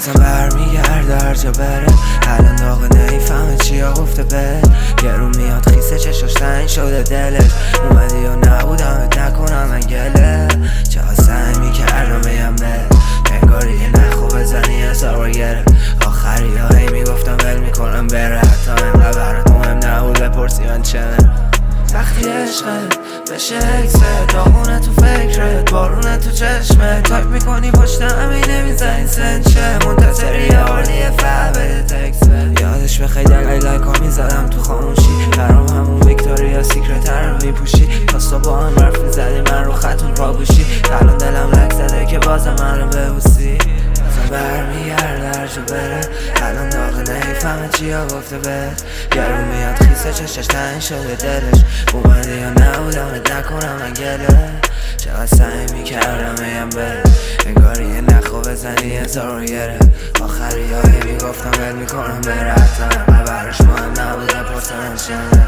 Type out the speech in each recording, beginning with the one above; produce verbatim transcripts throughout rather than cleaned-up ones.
بازم برمیگرده هر جا بره. الان داغ نمیفهمه چیا گفته به گرون میاد خیسه چشاش تنگ شده دلش. اومدی و نبودمت نکنم من گله. چقدر سعی میکردم بگم به انگاری یه نخو بزنی هزار بار گره. آخری ها هی میگفتم ول میکنم بره. حتی اینقدر برات مهم نبود بپرسی من چمه. وقتی عشقت بشه حکست داغونه تو فکرت بارونه تو چشمت. تایپ میکنی پشت همین نمیزنی سنچه منتظری یه حالیه فعل بده تکست. یادش بخی دقیقی لایک ها میزدم تو خاموشی. برام همون ویکتوریا سیکرت رو میپوشی. تا صبح هم حرف میزدی من رو خطون پاگوشی. الان دلم لک زده که بازم من رو ببوسی. برمیگرده هر جا بره. الان داغ نمیفهمه چیا گفته بهت گرون میاد خیسه چشش تنگ شده دلش. اومده یا نبودمت نکنم من گله. چقدر سعی میکردم بگم بره انگاری یه نخو بزنی هزار رو گره. آخری هایی میگفتم ول میکنم بره. حتی انقدر براش مهم نبود نپرسم چمه.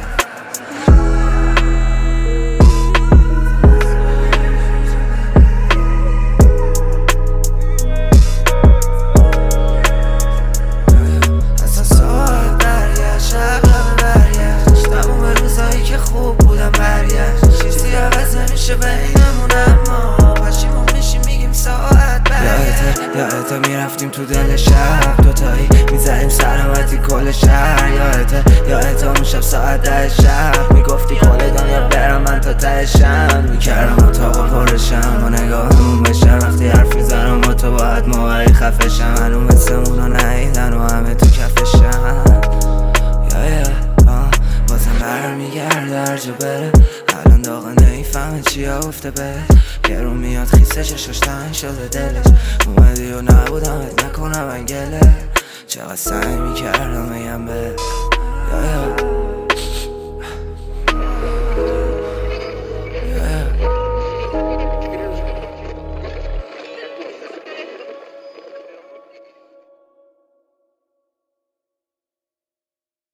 یادته میرفتیم تو دل شب دوتایی میزنیم سلامتی کل شهر. یادته یادته اون شب ساعت ده شب میگفتی کل دنیا برم من تا تهشم. میکردم اتاقا پرشم با نگاهمون بشم. وقتی حرف میزنم با تو باید موقعی خفشم. هنو مثل اونا نیدن و همه تو کفشم. یا یا بازم برمیگرده هر جا بره. الان داغ نمیفهمه چیا گفته به گرون میاد خیسه چشاش تنگ شده دلش. اومدی و نبودمت نکنم من گله. چقدر سعی میکردم بگم به یا یا